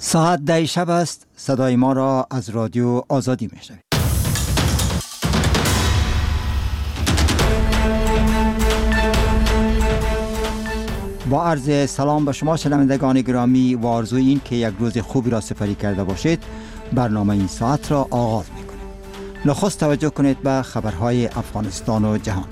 ساعت 10 شب است. صدای ما را از رادیو آزادی میشنوید. با عرض سلام به شما شنوندگان گرامی و آرزوی این که یک روز خوبی را سپری کرده باشید، برنامه این ساعت را آغاز میکنیم. نخست توجه کنید به خبرهای افغانستان و جهان.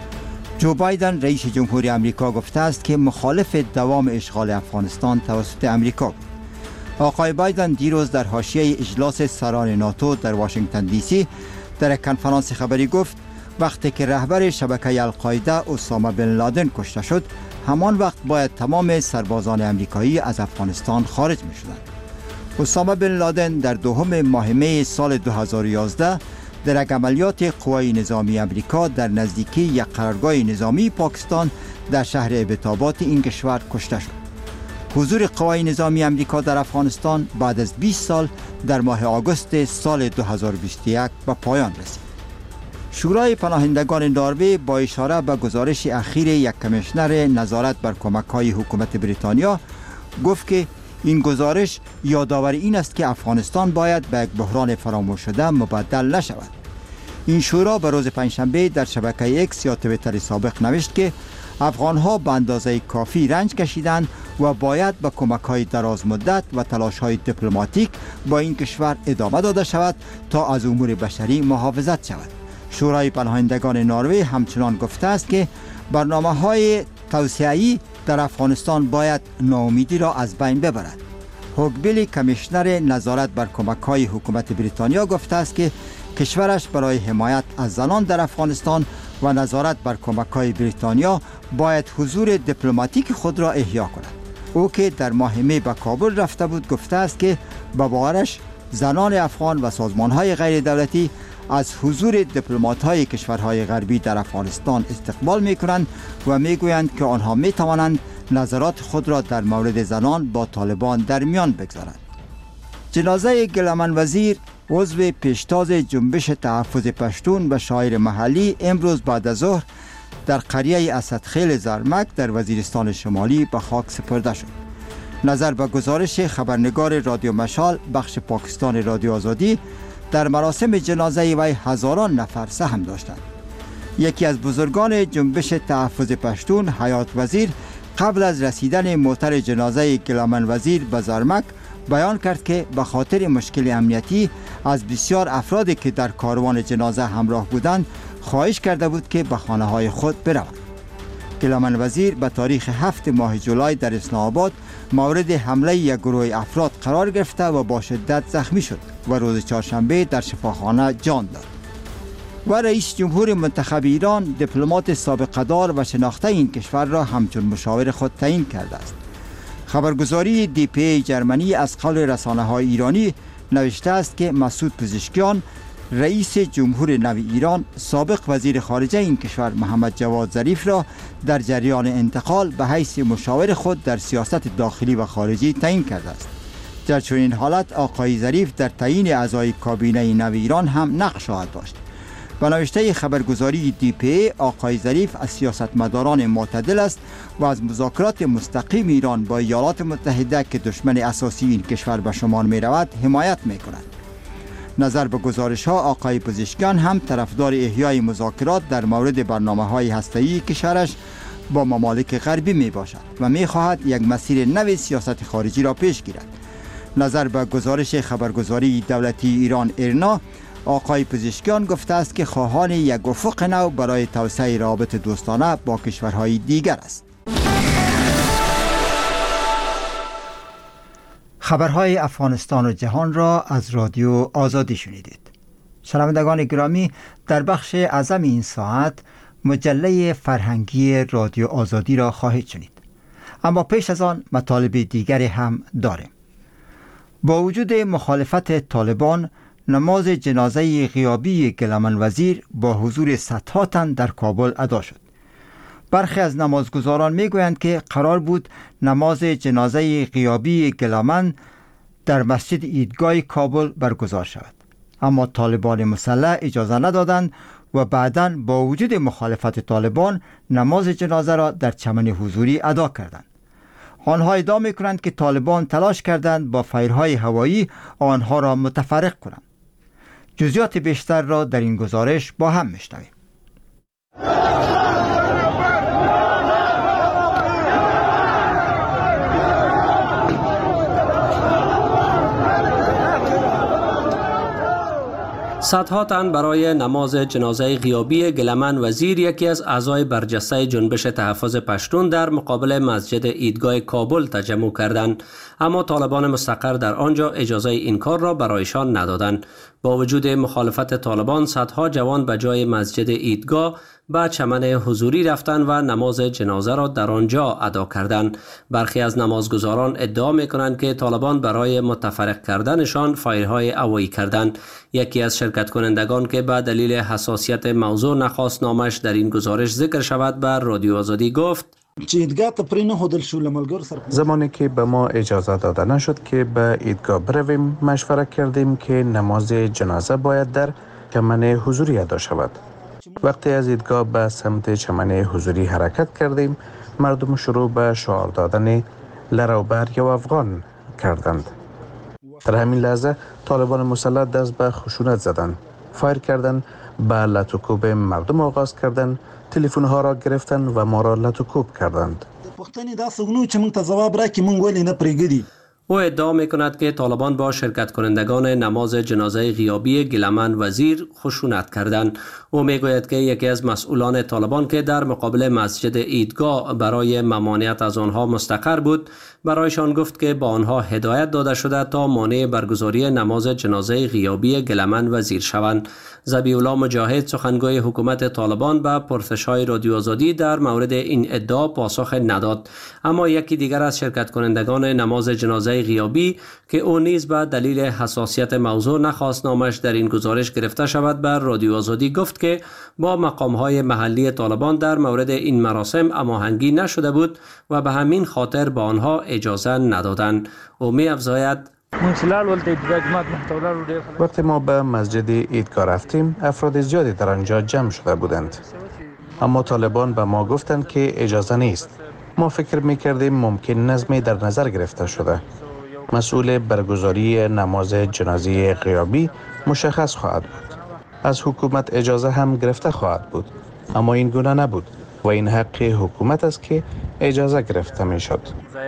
جو بایدن رئیس جمهوری امریکا گفته است که مخالف دوام اشغال افغانستان توسط امریکا بود. آقای بایدن دیروز در حاشیه اجلاس سران ناتو در واشنگتن دی سی در یک کنفرانس خبری گفت وقتی که رهبر شبکه القاعده اسامه بن لادن کشته شد، همان وقت باید تمام سربازان امریکایی از افغانستان خارج می شدند. اسامه بن لادن در دوم ماه می سال 2011 در یک عملیات قوای نظامی امریکا در نزدیکی یک قرارگاه نظامی پاکستان در شهر ابتابات این کشور کشته شد. حضور قوای نظامی امریکا در افغانستان بعد از 20 سال در ماه آگوست سال 2021 به پایان رسید. شورای پناهندگان نروژ با اشاره به گزارش اخیر یک کمیشنر نظارت بر کمک‌های حکومت بریتانیا گفت که این گزارش یادآور این است که افغانستان باید به یک بحران فراموش شده مبدل نشود. این شورا به روز پنجشنبه در شبکه اکس یا توییتر سابق نوشت که افغان‌ها به اندازه کافی رنج کشیدند و باید به کمک‌های دراز مدت و تلاش‌های دیپلماتیک با این کشور ادامه داده شود تا از امور بشری محافظت شود. شورای پناهندگان نروژ همچنان گفته است که برنامه‌های توسعه‌ای در افغانستان باید ناامیدی را از بین ببرد. هوگ بیلی کمیشنر نظارت بر کمک‌های حکومت بریتانیا گفته است که کشورش برای حمایت از زنان در افغانستان و نظارت بر کمک‌های بریتانیا باید حضور دیپلماتیک خود را احیا کند. او که در ماه می به کابل رفته بود گفته است که به باورش زنان افغان و سازمان‌های غیر دولتی از حضور دیپلمات‌های کشورهای غربی در افغانستان استقبال می‌کنند و می‌گویند که آنها می‌توانند نظرات خود را در مورد زنان با طالبان در میان بگذارند. جنازه گیلمن وزیر عضو پیشتاز جنبش تحفظ پشتون و شاعر محلی امروز بعد از ظهر در قریه اسدخیل زرمک در وزیرستان شمالی به خاک سپرده شد. نظر به گزارش خبرنگار رادیو مشال بخش پاکستان رادیو آزادی، در مراسم جنازه وی هزاران نفر سهم داشتند. یکی از بزرگان جنبش تحفظ پشتون، حیات وزیر، قبل از رسیدن موتر جنازه گیلمن وزیر به زرمک بیان کرد که به خاطر مشکل امنیتی از بسیار افرادی که در کاروان جنازه همراه بودند خواهش کرده بود که به خانه‌های خود بروند. گیلمن وزیر به تاریخ 7 ماه جولای در اسلام آباد مورد حمله یک گروه افراد قرار گرفته و با شدت زخمی شد و روز چهارشنبه در شفاخانه جان داد. و رئیس جمهور منتخب ایران دیپلمات سابقه دار و شناخته این کشور را همچون مشاور خود تعیین کرده است. خبرگزاری دی پی ای جرمنی از قول رسانه‌های ایرانی نوشته است که مسعود پزشکیان رئیس جمهور نو ایران سابق وزیر خارجه این کشور محمد جواد ظریف را در جریان انتقال به حیث مشاور خود در سیاست داخلی و خارجی تعیین کرده است. در چنین حالت آقای ظریف در تعیین اعضای کابینه نو ایران هم نقش خواهد داشت. به نوشته خبرگزاری دی پی ای، آقای ظریف از سیاستمداران معتدل است و از مذاکرات مستقیم ایران با ایالات متحده که دشمن اساسی این کشور به شمار می رود حمایت می کند. نظر به گزارش ها، آقای پزشکیان هم طرفدار احیای مذاکرات در مورد برنامه‌های هسته‌ای کشورش با ممالک غربی می باشد و می خواهد یک مسیر نو سیاست خارجی را پیش گیرد. نظر به گزارش خبرگزاری دولتی ایران ایرنا، آقای پزشکیان گفته است که خواهان یک افق نو برای توسعه روابط دوستانه با کشورهای دیگر است. خبرهای افغانستان و جهان را از رادیو آزادی شنیدید. شنوندگان گرامی، در بخش اعظم این ساعت مجله فرهنگی رادیو آزادی را خواهید شنید. اما پیش از آن مطالب دیگری هم داریم. با وجود مخالفت طالبان، نماز جنازه غیابی گیلمن وزیر با حضور صدها تن در کابل ادا شد. برخی از نمازگزاران میگویند که قرار بود نماز جنازه غیابی گیلمن در مسجد عیدگاه کابل برگزار شود، اما طالبان مسلح اجازه ندادند و بعداً با وجود مخالفت طالبان نماز جنازه را در چمن حضوری ادا کردند. آنها ادعا می‌کنند که طالبان تلاش کردند با فایرهای هوایی آنها را متفرق کنند. جزئیات بیشتر را در این گزارش با هم می‌شنویم. صدها تن برای نماز جنازه غیابی گلمن وزیر، یکی از اعضای برجسته جنبش تحفظ پشتون، در مقابل مسجد عیدگاه کابل تجمع کردند، اما طالبان مستقر در آنجا اجازه این کار را برایشان ندادند. با وجود مخالفت طالبان، صدها جوان به جای مسجد عیدگاه به چمن حضوری رفتند و نماز جنازه را در آنجا ادا کردند. برخی از نمازگزاران ادعا می‌کنند که طالبان برای متفرق کردنشان فایرهای هوایی کردند. یکی از شرکت کنندگان که به دلیل حساسیت موضوع نخواست نامش در این گزارش ذکر شود، به رادیو آزادی گفت: زمانی که به ما اجازه داده نشد که به عیدگاه برویم، مشوره کردیم که نماز جنازه باید در چمن حضوری ادا شود. وقتی از عیدگاه به سمت چمن حضوری حرکت کردیم، مردم شروع به شعار دادن لروبر یا افغان کردند. در همین لحظه طالبان مسلح دست به خشونت زدند، فایر کردند، به لط و کوب مردم آغاز کردند، تلفن ها را گرفتند و ما را لط و کوب کردند. او ادعا می‌کند که طالبان با شرکت کنندگان نماز جنازه غیابی گلمن وزیر خشونت کردند. او میگوید که یکی از مسئولان طالبان که در مقابل مسجد عیدگاه برای ممانعت از آنها مستقر بود، برایشان گفت که با آنها هدایت داده شده تا مانع برگزاری نماز جنازه غیابی گلمن وزیر شوند. ذبیح الله مجاهد، سخنگوی حکومت طالبان، به پرسش‌های رادیو آزادی در مورد این ادعا پاسخ نداد، اما یکی دیگر از شرکت کنندگان نماز جنازه غیابی که او نیز به دلیل حساسیت موضوع نخواست نامش در این گزارش گرفته شود، بر رادیو آزادی گفت که با مقام‌های محلی طالبان در مورد این مراسم هماهنگی نشده بود و به همین خاطر با آنها اجازه ندادند. او می‌افزاید: وقتی ما به مسجد عیدگاه رفتیم، افراد زیادی در آنجا جمع شده بودند، اما طالبان به ما گفتند که اجازه نیست. ما فکر می‌کردیم ممکن نظمی در نظر گرفته شده. مسئول برگزاری نماز جنازه غیابی مشخص خواهد بود. از حکومت اجازه هم گرفته خواهد بود، اما این گونه نبود و این حق حکومت است که اجازه گرفته می‌شد.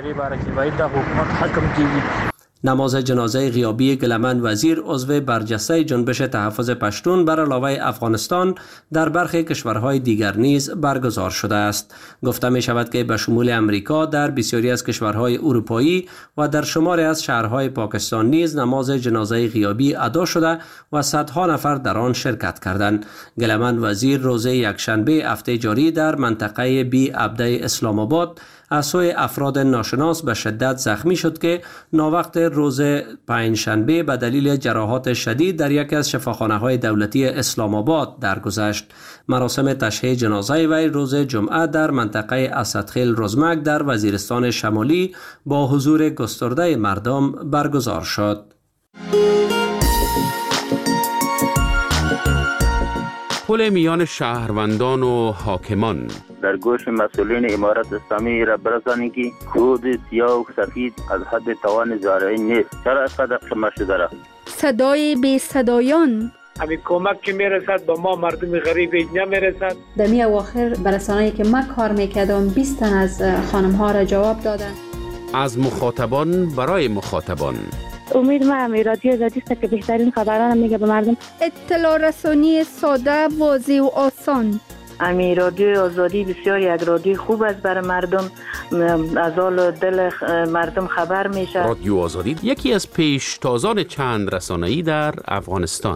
نماز جنازه غیابی گلمن وزیر، عضو برجسته جنبش تحفظ پشتون، بر علاوه افغانستان در برخی کشورهای دیگر نیز برگزار شده است. گفته می شود که به شمول امریکا در بسیاری از کشورهای اروپایی و در شماری از شهرهای پاکستان نیز نماز جنازه غیابی ادا شده و صدها نفر در آن شرکت کردند. گلمن وزیر روز یکشنبه هفته جاری در منطقه بی عبده اسلام آباد از سوی افراد ناشناس به شدت زخمی شد که ناوقت روز پنجشنبه به دلیل جراحات شدید در یکی از شفاخانه‌های دولتی اسلام آباد درگذشت. مراسم تشییع جنازه وی روز جمعه در منطقه اسدخیل رزمک در وزیرستان شمالی با حضور گسترده مردم برگزار شد. پل میان شهروندان و حاکمان در گوش مسئولین امارت اسلامی را برسانید که خود سیاه و سفید از حد توان زارعی نیست. چرا اینقدر قمه شده را؟ صدای بی صدایان، همین کمک که میرسد با ما مردم غریب نمیرسد. در می اواخر برسانه‌ای که من کار میکردم 20 تن از خانم ها را جواب دادن. از مخاطبان برای مخاطبان. امید من رادیو آزادی است که بهترین خبران میگه به مردم. اطلاع رسانی ساده، واضح و آسان. امی رادیو آزادی بسیار یک رادیو خوب است برای مردم، از حال دل مردم خبر میشه. رادیو آزادی یکی از پیشتازان چند رسانه‌ای در افغانستان.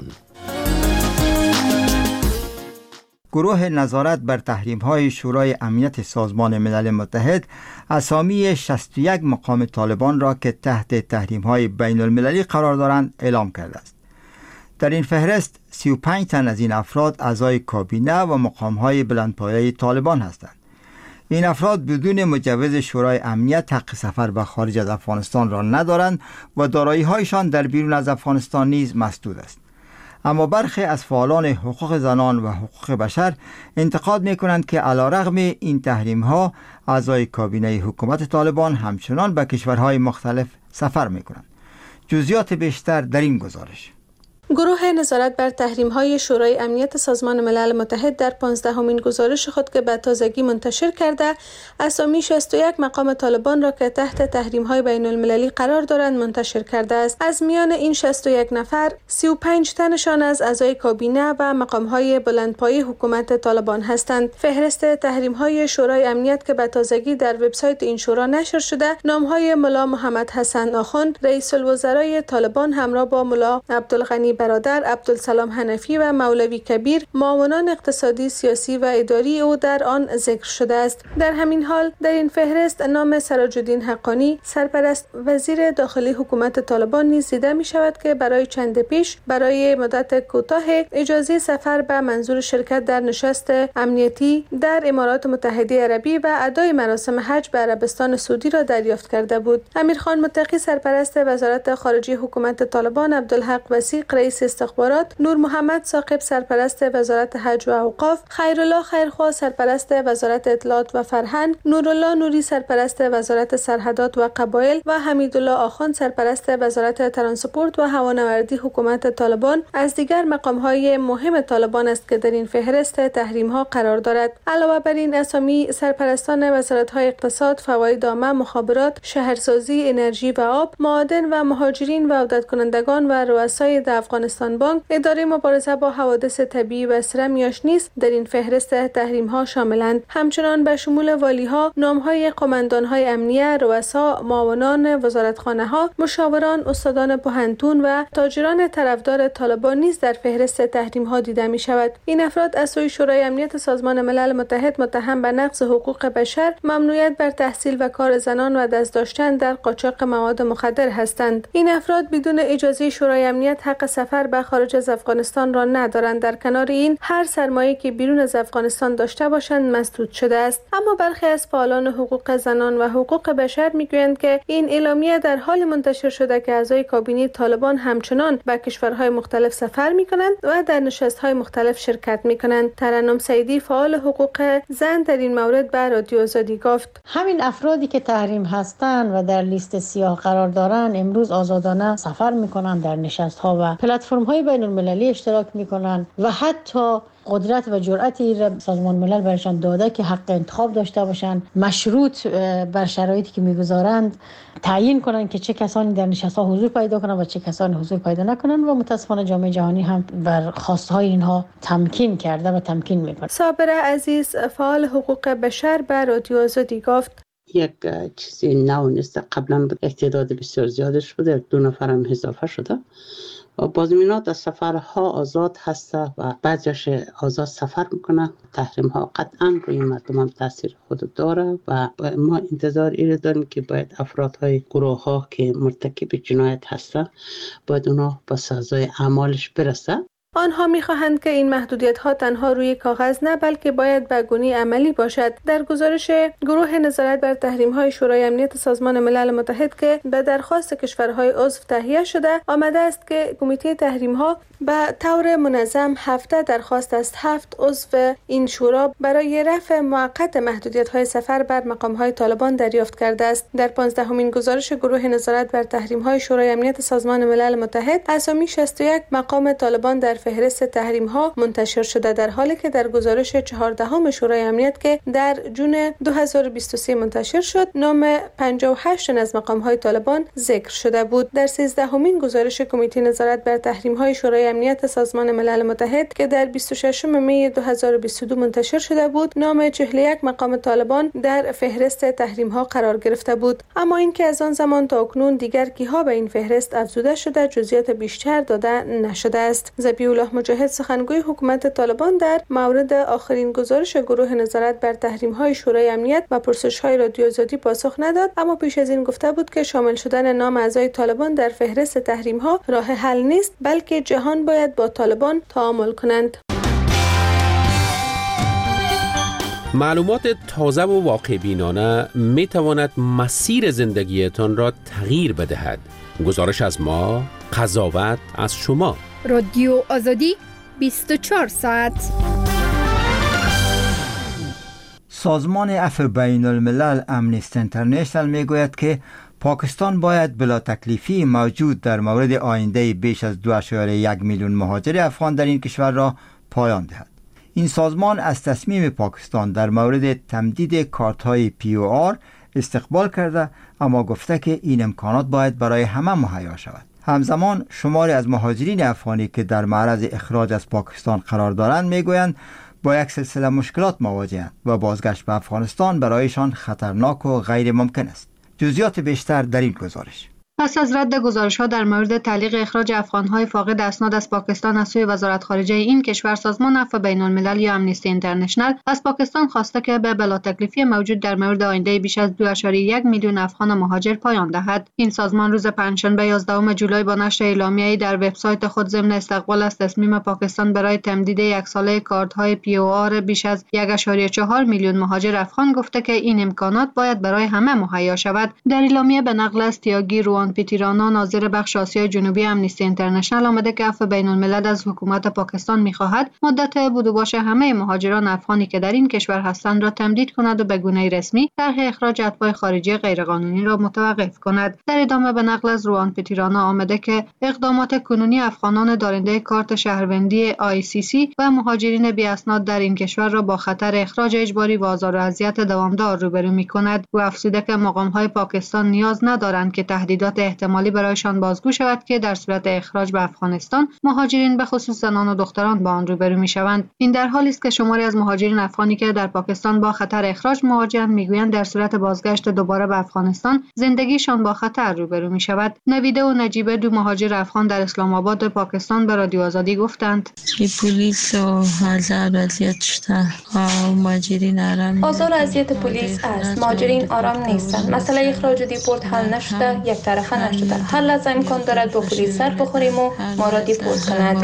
گروه نظارت بر تحریم‌های شورای امنیت سازمان ملل متحد اسامی 61 مقام طالبان را که تحت تحریم‌های بین المللی قرار دارند اعلام کرده است. در این فهرست 35 تن از این افراد اعضای کابینه و مقام‌های بلندپایه طالبان هستند. این افراد بدون مجوز شورای امنیت حق سفر به خارج از افغانستان را ندارند و دارایی‌هایشان در بیرون از افغانستان نیز مسدود است. اما برخی از فعالان حقوق زنان و حقوق بشر انتقاد می‌کنند که علیرغم این تحریم‌ها اعضای کابینه حکومت طالبان همچنان به کشورهای مختلف سفر می‌کنند. جزئیات بیشتر در این گزارش. گروه نظارت بر تحریم‌های شورای امنیت سازمان ملل متحد در 15مین گزارش خود که به تازگی منتشر کرده، اسامی 61 مقام طالبان را که تحت تحریم‌های بین‌المللی قرار دارند منتشر کرده است. از میان این 61 نفر، 35 تنشان از اعضای کابینه و مقام‌های بلندپایه حکومت طالبان هستند. فهرست تحریم‌های شورای امنیت که به تازگی در وبسایت این شورا نشر شده، نام‌های ملا محمد حسن آخوند، رئیس الوزرای طالبان همراه با ملا عبدالغنی برادر، عبدالسلام حنفی و مولوی کبیر، معاونان اقتصادی، سیاسی و اداری او در آن ذکر شده است. در همین حال در این فهرست نام سراج الدین حقانی، سرپرست وزیر داخلی حکومت طالبان نیز دیده می شود که برای چند پیش برای مدت کوتاه اجازه سفر به منظور شرکت در نشست امنیتی در امارات متحده عربی و ادای مراسم حج به عربستان سعودی را دریافت کرده بود. امیرخان متقی، سرپرست وزارت خارجه حکومت طالبان، عبدالحق وثیق، رئیس استخبارات، نور محمد ثاقب، سرپرست وزارت حج و اوقاف، خیرالله خیرخواه، سرپرست وزارت اطلاعات و فرهنگ، نورالله نوری، سرپرست وزارت سرحدات و قبایل و حمیدالله آخوند، سرپرست وزارت ترانسپورت و هوانوردی حکومت طالبان از دیگر مقام‌های مهم طالبان است که در این فهرست تحریم‌ها قرار دارد. علاوه بر این اسامی سرپرستان وزارت‌های اقتصاد، فواید عامه، مخابرات، شهرسازی، انرژی و آب، معادن و مهاجرین و عودت کنندگان و رؤسای افغانستان بانک، اداره مبارزه با حوادث طبیعی و اسرمیاش نیز در این فهرست تحریم‌ها شاملند. همچنان به شمول والی‌ها، نام‌های قماندان‌های امنیه، رؤسا، معاونان وزارتخانه‌ها، مشاوران، استادان پوهنتون و تاجران طرفدار طالبان نیز در فهرست تحریم‌ها دیده می‌شود. این افراد از سوی شورای امنیت سازمان ملل متحد متهم به نقض حقوق بشر، ممنوعیت بر تحصیل و کار زنان و دست داشتن در قاچاق مواد مخدر هستند. این افراد بدون اجازه شورای امنیت حق سفر به خارج از افغانستان را ندارند. در کنار این، هر سرمایه‌ای که بیرون از افغانستان داشته باشند مسدود شده است. اما برخی از فعالان حقوق زنان و حقوق بشر میگویند که این اعلامیه در حال منتشر شده که اعضای کابینه طالبان همچنان به کشورهای مختلف سفر میکنند و در نشست‌های مختلف شرکت میکنند. ترنم سعیدی، فعال حقوق زن، در این مورد به رادیو آزادی گفت: همین افرادی که تحریم هستند و در لیست سیاه قرار دارند امروز آزادانه سفر میکنند، در نشست‌ها و پلتفرم‌های بین‌المللی اشتراک می‌کنند و حتی قدرت و جرأتی را سازمان ملل برشان داده که حق انتخاب داشته باشند، مشروط بر شرایطی که می‌گذارند تعیین کنند که چه کسانی در نشست‌ها حضور پیدا کنند و چه کسانی حضور پیدا نکنند و متأسفانه جامعه جهانی هم بر خواست‌های اینها تمکین کرده و تمکین می‌کند. صابر عزیز، فعال حقوق بشر، به رادیو آزادی گفت: یک چیزی نو نیست. قبلا اعتداد بسیار زیادش بوده، 2 نفر هم اضافه شده و بازمینات از سفرها آزاد هسته و بعضیش آزاد سفر میکنه. تحریم ها قطعا روی مردم هم تاثیر خود داره و ما انتظار این داریم که باید افرادهای گروه ها که مرتکب جنایت هسته باید اونا با سزای اعمالش برسه. آنها می‌خواهند که این محدودیت‌ها تنها روی کاغذ نه بلکه باید به گونه عملی باشد. در گزارش گروه نظارت بر تحریم‌های شورای امنیت سازمان ملل متحد که به درخواست کشورهای عضو تهیه شده، آمده است که کمیته تحریم‌ها به طور منظم هفته درخواست از 7 عضو این شورا برای رفع موقت محدودیت‌های سفر بر مقام‌های طالبان دریافت کرده است. در 15مین گزارش گروه نظارت بر تحریم‌های شورای امنیت سازمان ملل متحد، اسامی 61 مقام طالبان در فهرست تحریم‌ها منتشر شده، در حالی که در گزارش 14 شورای امنیت که در جون 2023 منتشر شد، نام 58 از مقام‌های طالبان ذکر شده بود. در 13مین گزارش کمیته نظارت بر تحریم‌های شورای امنیت سازمان ملل متحد که در 26 می 2022 منتشر شده بود، نام 41 مقام طالبان در فهرست تحریم‌ها قرار گرفته بود. اما اینکه از آن زمان تا اکنون دیگر کیها به این فهرست افزوده شده، جزئیات بیشتر داده نشده است. ذبیح‌الله مجاهد، سخنگوی حکومت طالبان، در مورد آخرین گزارش گروه نظارت بر تحریم‌های شورای امنیت و پرسش‌های رادیو آزادی پاسخ نداد، اما پیش از این گفته بود که شامل شدن نام اعضای طالبان در فهرست تحریم‌ها راه حل نیست، بلکه جهان باید با طالبان تعامل کنند. معلومات تازه و واقع بینانه می تواند مسیر زندگیتان را تغییر بدهد. گزارش از ما، قضاوت از شما. رادیو آزادی 24 ساعت. سازمان عفو بین الملل امنیستی اینترنشنال می گوید که پاکستان باید بلا تکلیفی موجود در مورد آینده بیش از 2.1 میلیون مهاجر افغان در این کشور را پایان دهد. این سازمان از تصمیم پاکستان در مورد تمدید کارت‌های POR استقبال کرده، اما گفته که این امکانات باید برای همه مهیا شود. همزمان شماری از مهاجرین افغانی که در معرض اخراج از پاکستان قرار دارند میگویند با یک سلسله مشکلات مواجهند و بازگشت به افغانستان برایشان خطرناک و غیر ممکن است. جزئیات بیشتر در این گزارش. پس از رد گزارش‌ها در مورد تعلیق اخراج افغان‌های فاقد اسناد از پاکستان از سوی وزارت خارجه این کشور، سازمان عفو بین الملل یا امنیستی اینترنشنال از پاکستان خواسته که به بلا تکلیفی موجود در مورد آینده بیش از 2.1 میلیون افغان مهاجر پایان دهد. این سازمان روز پنجشنبه 11 جولای با نشر اعلامیه‌ای در وبسایت خود ضمن استقبال از تصمیم پاکستان برای تمدید یک ساله کارت‌های POR بیش از 1.4 میلیون مهاجر افغان گفته که این امکانات باید برای همه مهیا شود. در اعلامیه به نقل از تیاگی روان پیتیرانا، ناظر بخش آسیای جنوبی امنیستی اینترنشنال، آمده که عفو بین الملل از حکومت پاکستان می‌خواهد مدت بود و باش همه مهاجران افغانی که در این کشور هستند را تمدید کند و به گونه رسمی طرح اخراج اتباع خارجی غیرقانونی را متوقف کند. در ادامه به نقل از روان پیتیرانا آمده که اقدامات کنونی افغانان دارنده کارت شهروندی ICC و مهاجرین بی اسناد در این کشور را با خطر اخراج اجباری و آزار و اذیت دوامدار روبرو می‌کند. او افزوده که مقام‌های پاکستان نیاز ندارند که تهدیدات احتمالی برایشان بازگو شود که در صورت اخراج به افغانستان مهاجرین به خصوص زنان و دختران با آن روبرو می‌شوند. این در حالی است که شماری از مهاجرین افغانی که در پاکستان با خطر اخراج مواجه‌اند می‌گویند در صورت بازگشت دوباره به افغانستان زندگیشان با خطر روبرو می‌شود. نویده و نجیبه، دو مهاجر افغان در اسلام آباد پاکستان به رادیو آزادی گفتند: پلیس و آزار اذیت شده مهاجرین آرام آزار و اذیت پلیس است. مهاجرین آرام نیستند. مسئله اخراج و دیپورت حل نشده، یک طرفه نشده. هر لحظه امکان دارد با پلیس سر بخوریم و ما را دیپورت کند.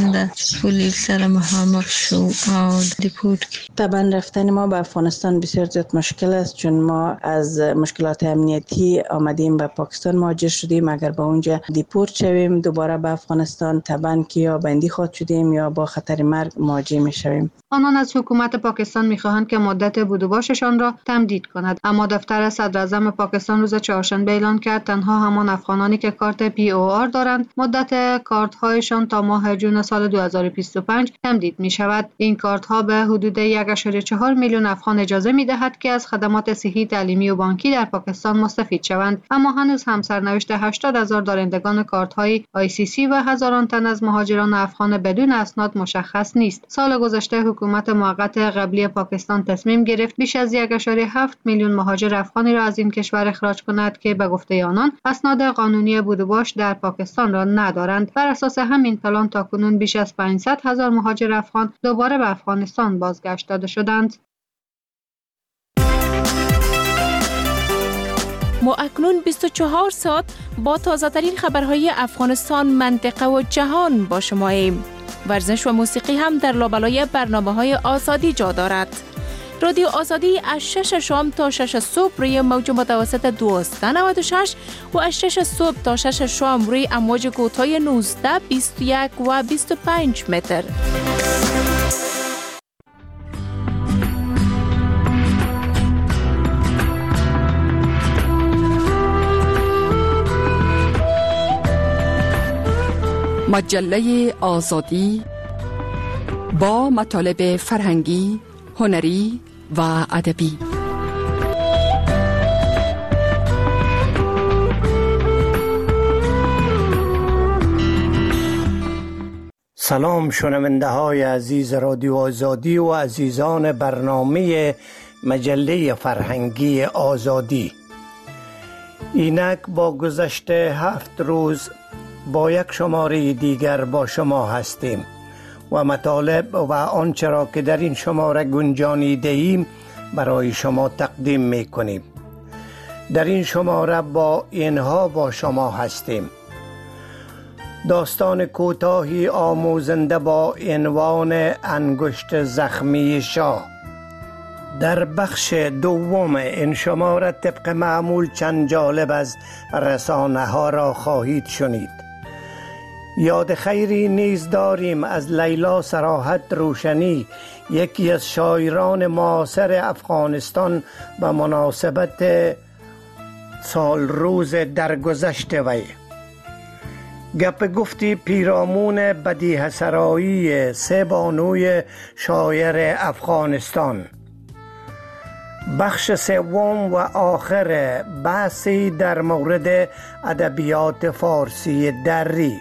پلیس سر محمق شو دیپورت. طبعا رفتن ما به افغانستان بسیار زیاد مشکل است، چون ما از مشکلات امنیتی آمدیم به پاکستان مهاجر شدیم. اگر به اونجا دیپورت شویم دوباره به افغانستان، طبعا که یا بندی خود شدیم یا با خطر مرگ مواجه میشویم. آنان از حکومت پاکستان می‌خواهند که مدت بود و باششان را تمدید کند، اما دفتر صدراعظم پاکستان روز چهارشنبه اعلان کرد تنها همان افغانانی که کارت POR دارند مدت کارت‌هایشان تا ماه جون سال 2025 تمدید می‌شود. این کارت‌ها به حدود 1.4 میلیون افغان اجازه می‌دهد که از خدمات صحی، تعلیمی و بانکی در پاکستان مستفید شوند، اما هنوز هم سرنوشت 80,000 دارندگان کارت‌های ICC و هزاران تن از مهاجران افغان بدون اسناد مشخص نیست. سال گذشته حکومت موقت قبلی پاکستان تصمیم گرفت بیش از 1.7 میلیون مهاجر افغانی را از این کشور اخراج کند که به گفته آنان اسناد قانونی بود و باش در پاکستان را ندارند. بر اساس همین پلان تاکنون بیش از 500,000 مهاجر افغان دوباره به افغانستان بازگشت داده شدند. ما اکنون 24 ساعت با تازه‌ترین خبرهای افغانستان، منطقه و جهان با شماییم. ورزش و موسیقی هم در لابلای برنامه‌های آزادی جا دارد. رادیو آزادی از 6 شام تا 6 صبح روی موج متوسط 1296 و از 6 صبح تا 6 شام روی امواج کوتاه 19، 21 و 25 متر. مجله آزادی با مطالب فرهنگی، هنری و ادبی. سلام شنونده های عزیز رادیو آزادی و عزیزان برنامه مجله فرهنگی آزادی. اینک با گذشت 7 روز با یک شماره دیگر با شما هستیم و مطالب و آنچه را که در این شماره گنجانیده ایم برای شما تقدیم می کنیم. در این شماره با اینها با شما هستیم: داستان کوتاهی آموزنده با عنوان انگشت زخمی شاه. در بخش دوم این شماره طبق معمول چند جالب از رسانه ها را خواهید شنید. یاد خیری نیز داریم از لیلا صراحت روشنی، یکی از شاعران معاصر افغانستان، به مناسبت سال روز درگذشت وی. گپ گفتی پیرامون بدیهه سرایی سه بانوی شاعر افغانستان. بخش سوم و آخر بحثی در مورد ادبیات فارسی دری.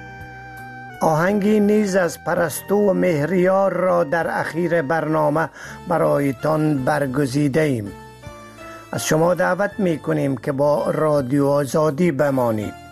آهنگی نیز از پرستو و مهریار را در اخیر برنامه برایتان برگزیده ایم. از شما دعوت می کنیم که با رادیو آزادی بمانید.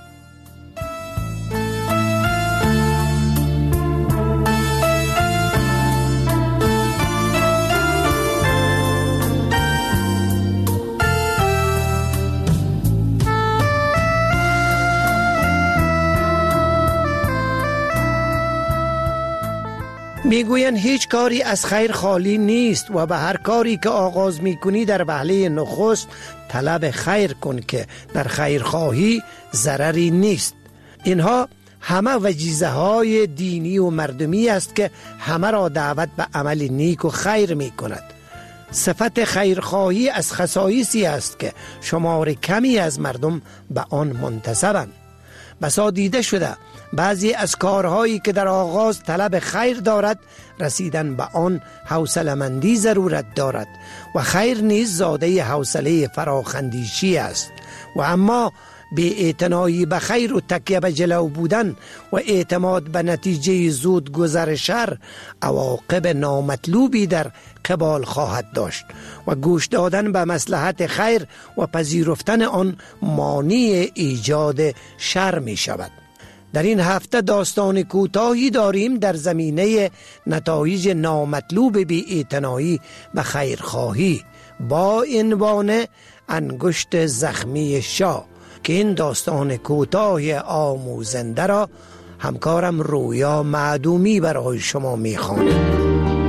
میگویند هیچ کاری از خیر خالی نیست و به هر کاری که آغاز میکنی در وهله نخست طلب خیر کن که در خیرخواهی ضرری نیست. اینها همه وجیزه های دینی و مردمی است که همه را دعوت به عمل نیک و خیر می کند. صفت خیرخواهی از خصایصی است که شمار کمی از مردم به آن منتسبند. بسا دیده شده بعضی از کارهایی که در آغاز طلب خیر دارد رسیدن به آن حوصله‌مندی ضرورت دارد و خیر نیز زاده حوصله فراخندیشی است. و اما بی اعتنایی به خیر و تکیه به جلو بودن و اعتماد به نتیجه زود گذر شر عواقب نامطلوبی در قبال خواهد داشت و گوش دادن به مصلحت خیر و پذیرفتن آن مانع ایجاد شر می شود. در این هفته داستان کوتاهی داریم در زمینه نتایج نامطلوب بی اعتنایی به خیرخواهی با عنوان انگشت زخمی شاه که این داستان کوتاه آموزنده را همکارم رویا معدومی برای شما می‌خواند.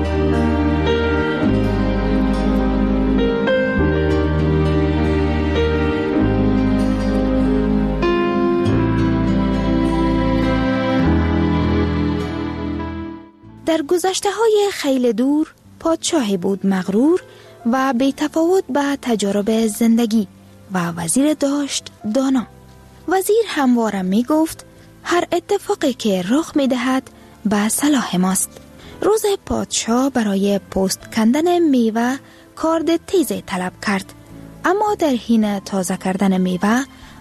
در گذشته های خیلی دور پادشاهی بود مغرور و بی تفاوت به تجارب زندگی و وزیر داشت دانا. وزیر همواره می گفت هر اتفاقی که رخ می دهد به صلاح ماست. روز پادشاه برای پوست کندن میوه کارد تیزی طلب کرد، اما در حین تازه کردن میوه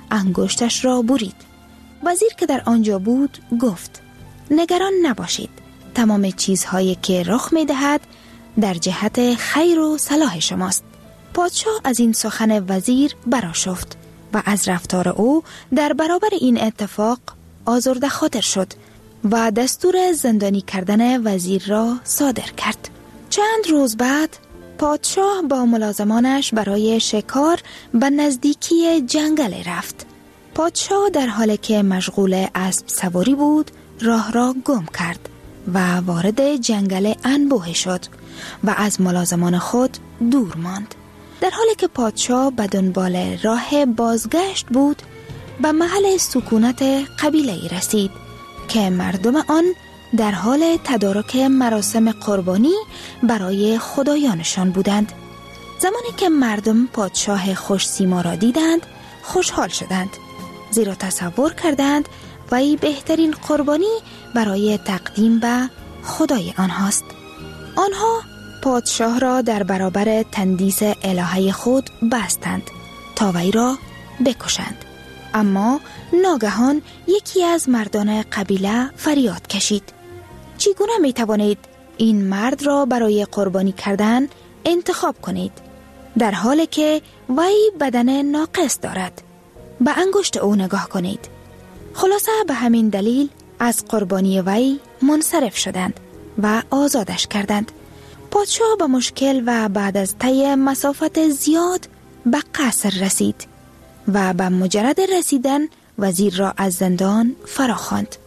انگشتش را برید. وزیر که در آنجا بود گفت نگران نباشید، تمام چیزهایی که رخ می دهد در جهت خیر و صلاح شماست. پادشاه از این سخن وزیر برآشفت و از رفتار او در برابر این اتفاق آزرده خاطر شد و دستور زندانی کردن وزیر را صادر کرد. چند روز بعد پادشاه با ملازمانش برای شکار به نزدیکی جنگل رفت. پادشاه در حالی که مشغول اسب سواری بود راه را گم کرد و وارد جنگل انبوه شد و از ملازمان خود دور ماند. در حالی که پادشاه به دنبال راه بازگشت بود به محل سکونت قبیله‌ای رسید که مردم آن در حال تدارک مراسم قربانی برای خدایانشان بودند. زمانی که مردم پادشاه خوش سیما را دیدند خوشحال شدند، زیرا تصور کردند وی بهترین قربانی برای تقدیم به خدای آنهاست. آنها پادشاه را در برابر تندیس الهه خود بستند تا وی را بکشند. اما ناگهان یکی از مردان قبیله فریاد کشید: چگونه می توانید این مرد را برای قربانی کردن انتخاب کنید در حالی که وی بدن ناقص دارد؟ به انگشت او نگاه کنید. خلاصه به همین دلیل از قربانی وی منصرف شدند و آزادش کردند. پادشاه به مشکل و بعد از طی مسافت زیاد به قصر رسید و به مجرد رسیدن وزیر را از زندان فراخواند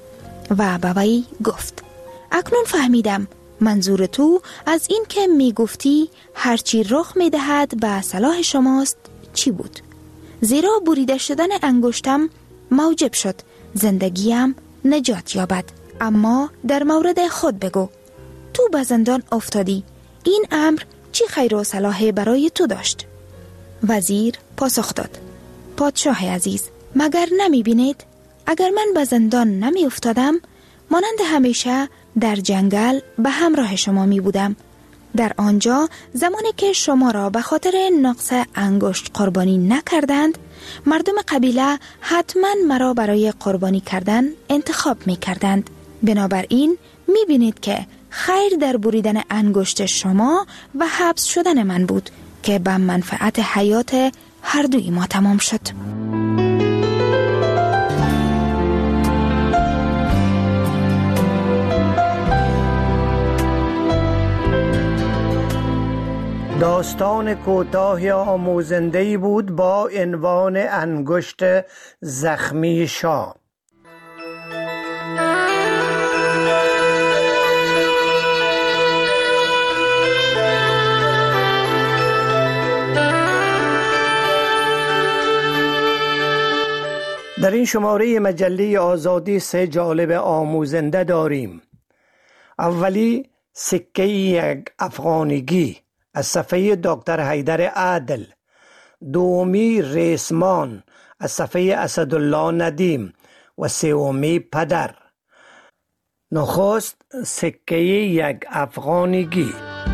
و به وی گفت: اکنون فهمیدم منظور تو از این که می گفتی هرچی رخ می دهد به صلاح شماست چی بود؟ زیرا بریده شدن انگشتم موجب شد زندگیم نجات یابد. اما در مورد خود بگو، تو به زندان افتادی، این امر چی خیر و صلاحی برای تو داشت؟ وزیر پاسخ داد: پادشاه عزیز، مگر نمی بینید اگر من به زندان نمی افتادم مانند همیشه در جنگل به همراه شما می بودم. در آنجا زمانی که شما را به خاطر نقص انگشت قربانی نکردند، مردم قبیله حتما مرا برای قربانی کردن انتخاب می کردند. بنابراین می بینید که خیر در بریدن انگشت شما و حبس شدن من بود که به منفعت حیات هر دوی ما تمام شد. داستان کوتاه آموزنده‌ای بود با عنوان انگشت زخمی شاه. در این شماره مجله آزادی 3 جالب آموزنده داریم. اولی سکه یک افغانیگی از صفحه دکتر حیدر عادل. دومی ریسمان از صفحه اسدالله ندیم و سومی پدر. نخست سکه یک افغانیگی.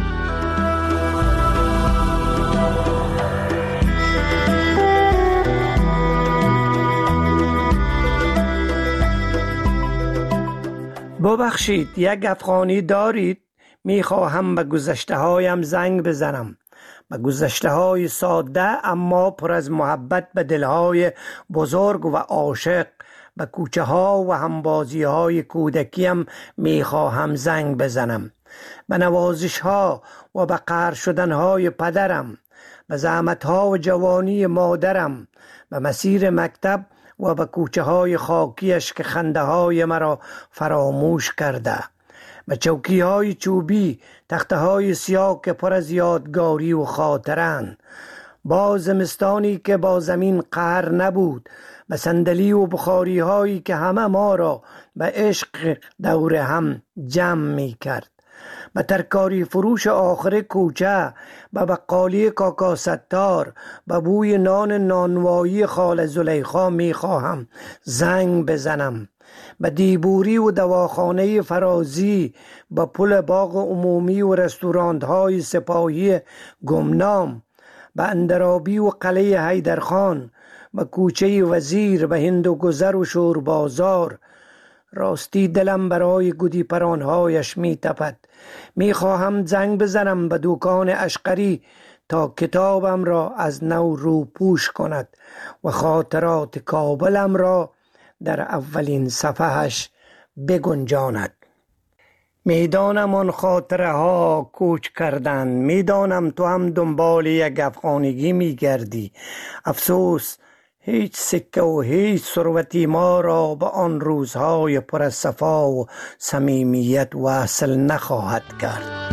ببخشید، یک افغانی دارید؟ میخواهم به گذشته هایم زنگ بزنم، به گذشته های ساده اما پر از محبت به دلهای بزرگ و عاشق، به کوچه ها و همبازی های کودکیم میخواهم زنگ بزنم، به نوازش ها و به قهر شدن های پدرم، به زحمت ها و جوانی مادرم، به مسیر مکتب و به کوچه های خاکیش که خنده های مرا فراموش کرده، به چوکی های چوبی، تخته های سیاه که پر از یادگاری و خاطرند، با زمستانی که با زمین قهر نبود، به صندلی و بخاری هایی که همه ما را به عشق دور هم جمع می کرد، به ترکاری فروش آخر کوچه، به بقالی کاکا ستار، به بوی نانوایی خال زلیخا می خواهم زنگ بزنم، به دیبوری و دواخانه فرازی، به پل باغ عمومی و رستورانت های سپاهی گمنام، به اندرابی و قلعه حیدرخان، به کوچه وزیر، به هندوگذر و شوربازار. راستی دلم برای گودی پرانهایش می تپد. می خواهم زنگ بزنم به دکان اشقری تا کتابم را از نو روپوش کند و خاطرات کابلم را در اولین صفحهش بگنجاند. میدانم آن خاطره ها کوچ کردن، میدانم تو هم دنبال یک افغانیگی میگردی. افسوس هیچ سکه و هیچ ثروتی ما را به آن روزهای پر از صفا و صمیمیت وصل نخواهد کرد.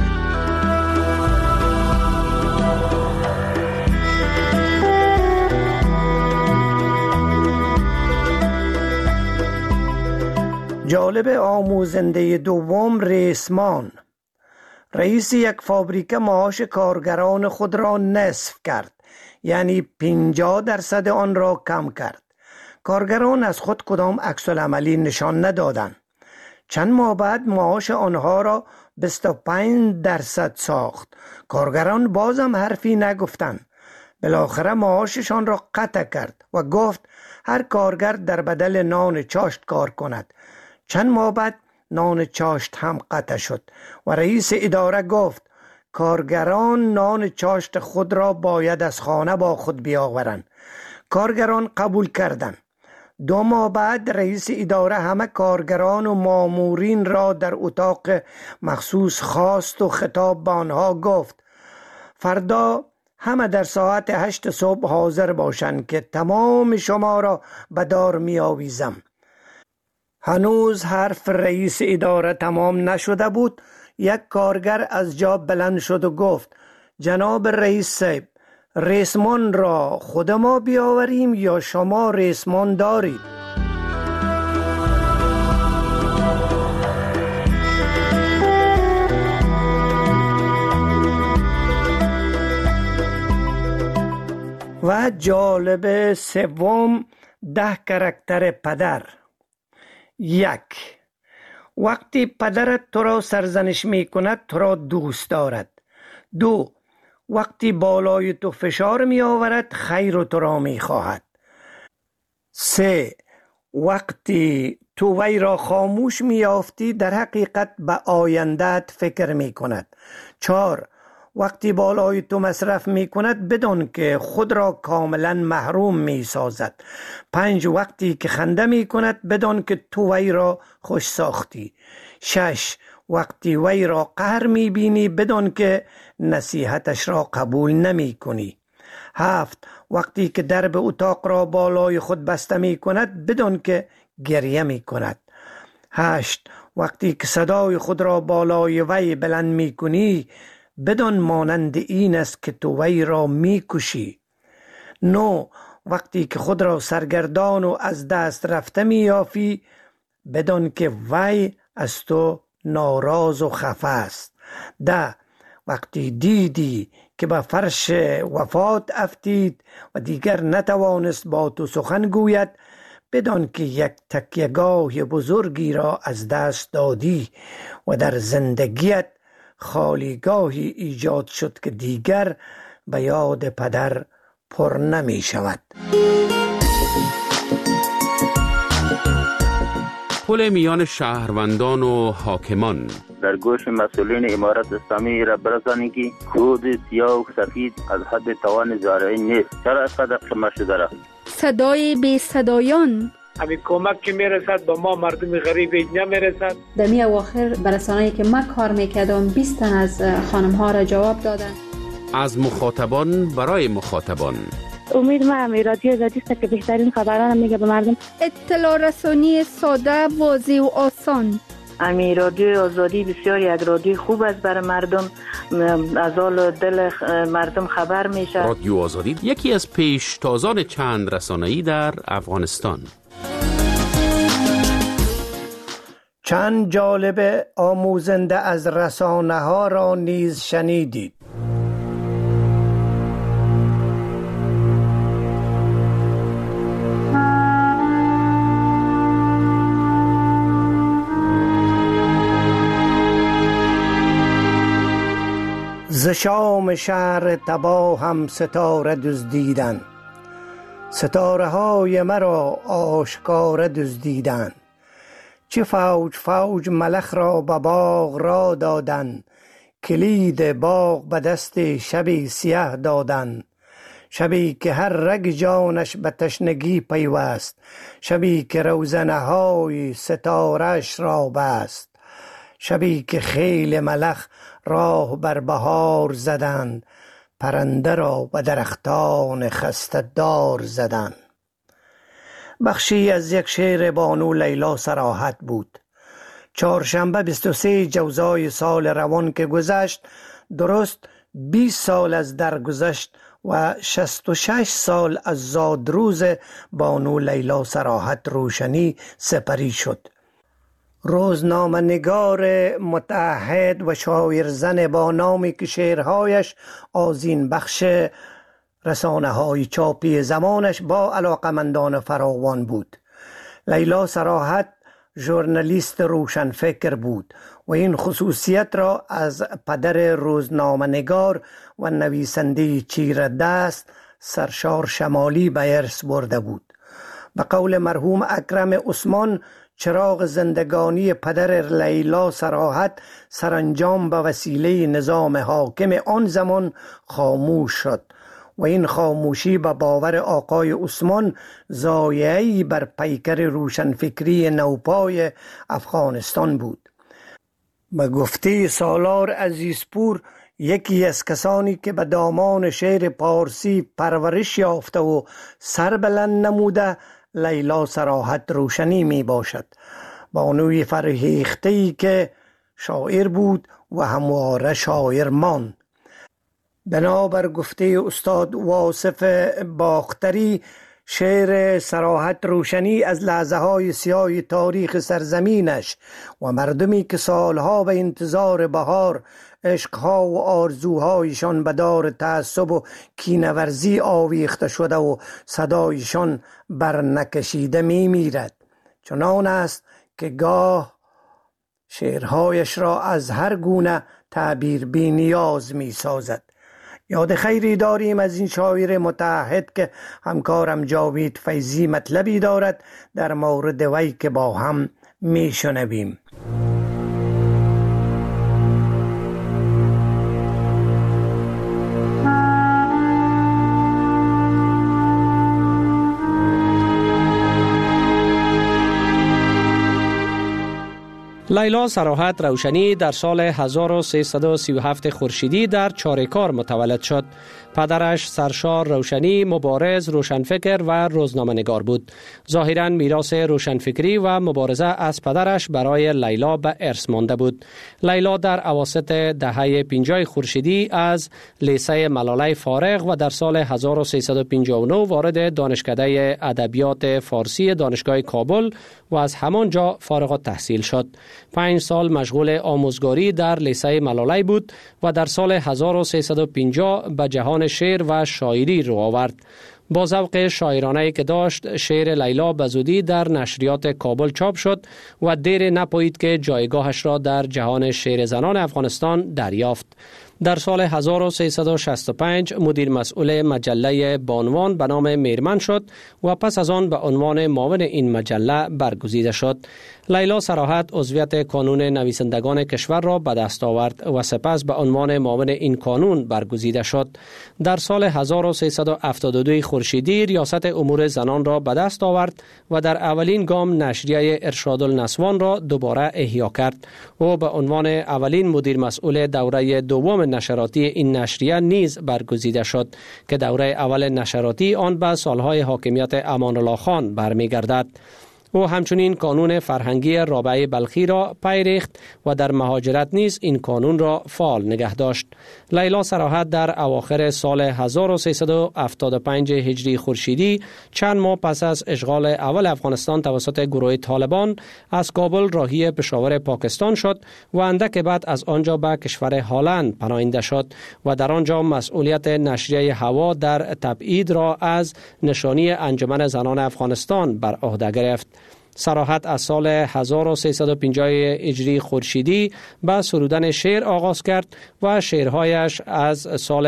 جالب آموزنده دوم ریسمان. رئیس یک فابریکه معاش کارگران خود را نصف کرد، یعنی 50% آن را کم کرد. کارگران از خود کدام عکس العملی نشان ندادند. چند ماه بعد معاش آنها را 25% ساخت. کارگران بازم حرفی نگفتند. بالاخره معاششان را قطع کرد و گفت هر کارگر در بدل نان چاشت کار کند. چند ماه بعد نان چاشت هم قطع شد و رئیس اداره گفت کارگران نان چاشت خود را باید از خانه با خود بیاورند. کارگران قبول کردند. 2 ماه بعد رئیس اداره همه کارگران و مامورین را در اتاق مخصوص خواست و خطاب به آنها گفت فردا همه در ساعت 8 صبح حاضر باشند که تمام شما را به دار می آویزم. هنوز حرف رئیس اداره تمام نشده بود، یک کارگر از جا بلند شد و گفت جناب رئیس صاحب، ریسمان را خود ما بیاوریم یا شما ریسمان دارید؟ و جالب سوم 10 کاراکتر پدر. 1. وقتی پدرت تو را سرزنش می کند تو را دوست دارد. 2. وقتی بالای تو فشار می آورد خیر تو را می خواهد. 3. وقتی تو وی را خاموش می یافتی در حقیقت به آینده‌ات فکر می کند. 4. وقتی بالای تو مصرف می کند بدان که خود را کاملا محروم می سازد. 5. وقتی که خنده می کند بدان که تو وی را خوش ساختی. 6. وقتی وی را قهر می بینی بدان که نصیحتش را قبول نمی کنی. 7. وقتی که درب اتاق را بالای خود بسته می کند بدان که گریه می کند. 8. وقتی که صدای خود را بالای وی بلند می کنی بدان مانند این است که تو وی را می کشی. 9. وقتی که خود را سرگردان و از دست رفته می یافی بدان که وی از تو ناراض و خفه است. 10. وقتی دیدی که به فرش وفات افتید و دیگر نتوانست با تو سخن گوید بدان که یک تکیه‌گاه بزرگی را از دست دادی و در زندگیت خالیگاهی ایجاد شد که دیگر به یاد پدر پر نمی شود. پل میان شهروندان و حاکمان در گوش مسئولین امارت اسلامی را برسانید که کود سیاه و سفید از حد توان زارعی نیست. چرا از قدر شما شده را؟ صدای بی صدایان همین کمک که میرسد با ما مردم غریب نمیرسد. در می اواخر برسانه‌ای که من کار میکردم 20 تن از خانم ها را جواب دادن. از مخاطبان برای مخاطبان. امید من رادیو آزادی است که بهترین خبران میگه به مردم. اطلاع رسانی ساده، واضح و آسان. امی رادیو آزادی بسیار یک رادیو خوب است برای مردم، از حال دل مردم خبر میشه. رادیو آزادی یکی از پیشتازان چند رسانه‌ای در افغانستان. چند جالب آموزنده از رسانه ها را نیز شنیدید. ز شام شهر تباه هم ستاره دزدیدند، ستاره های مرا آشکار دزدیدند. چه فوج فوج ملخ را به باغ را دادند، کلید باغ به دست شبی سیاه دادند. شبی که هر رگ جانش به تشنگی پیوست، شبی که روزنه های ستارش را بست. شبی که خیل ملخ راه بر بهار زدند، پرنده را به درختان خسته دار زدند. بخشی از یک شعر بانو لیلا صراحت بود. چهارشنبه 23 جوزای سال روان که گذشت، درست 20 سال از درگذشت و 66 سال از زادروز بانو لیلا صراحت روشنی سپری شد. روزنامه نگار متعهد و شاعر زن با نامی که شعرهایش آذین بخش رسانه های چاپی زمانش با علاقمندان فراوان بود. لیلا صراحت ژورنالیست روشنفکر بود و این خصوصیت را از پدر روزنامه نگار و نویسنده چیره دست سرشار شمالی به ارث برده بود. به قول مرحوم اکرم عثمان، چراغ زندگانی پدر لیلا صراحت سرانجام به وسیله نظام حاکم آن زمان خاموش شد و این خاموشی به باور آقای عثمان ضایعه‌ای بر پیکر روشنفکری نوپای افغانستان بود. به گفته سالار عزیزپور، یکی از کسانی که به دامان شعر پارسی پرورش یافته و سر بلند نموده لیلا صراحت روشنی می باشد. بانوی فرهیخته‌ای که شاعر بود و همواره شاعر ماند. بنابر گفته استاد واصف باختری، شعر صراحت روشنی از لحظه های سیاه تاریخ سرزمینش و مردمی که سالها به انتظار بهار عشقها و آرزوهایشان به دار تعصب و کینه‌ورزی آویخته شده و صدایشان بر نکشیده می میرد. چنان است که گاه شعرهایش را از هر گونه تعبیر بی نیاز می سازد. یاد خیری داریم از این شاعر متعهد که همکارم جاوید فیضی مطلبی دارد در مورد وی که با هم می شنویم. لیلا صراحت روشنی در سال 1337 خورشیدی در چاریکار متولد شد. پدرش سرشار روشنی مبارز، روشنفکر و روزنامه‌نگار بود. ظاهراً میراث روشنفکری و مبارزه از پدرش برای لیلا به ارث مانده بود. لیلا در اواسط دهه 50 خورشیدی از لیسه ملالای فارغ و در سال 1359 وارد دانشکده ادبیات فارسی دانشگاه کابل و از همانجا فارغ التحصیل شد. 5 سال مشغول آموزگاری در لیسه ملالای بود و در سال 1350 به جهان شعر و شاعری رو آورد. با ذوق شاعرانه‌ای که داشت، شعر لیلا به زودی در نشریات کابل چاپ شد و دیر نپایید که جایگاهش را در جهان شعر زنان افغانستان دریافت. در سال 1365 مدیر مسئول مجله بانوان به نام میرمن شد و پس از آن به عنوان معاون این مجله برگزیده شد. لیلا صراحت عضویت کانون نویسندگان کشور را به دست آورد و سپس به عنوان معاون این کانون برگزیده شد. در سال 1372 خورشیدی ریاست امور زنان را به دست آورد و در اولین گام نشریه ارشاد النسوان را دوباره احیا کرد. او به عنوان اولین مدیر مسئول دوره دوم نشراتی این نشریه نیز برگزیده شد که دوره اول نشراتی آن به سالهای حاکمیت امان الله خان برمیگردد. او همچنین کانون فرهنگی رابعه بلخی را پی ریخت و در مهاجرت نیز این کانون را فعال نگه داشت. لیلا صراحت در اواخر سال 1375 هجری خورشیدی چند ماه پس از اشغال اول افغانستان توسط گروه طالبان از کابل راهی پشاور پاکستان شد و اندک بعد از آنجا به کشور هلند پناهنده شد و در آنجا مسئولیت نشریه هوا در تبعید را از نشانی انجمن زنان افغانستان بر عهده گرفت. صراحت از سال 1350 هجری خورشیدی به سرودن شعر آغاز کرد و شعرهایش از سال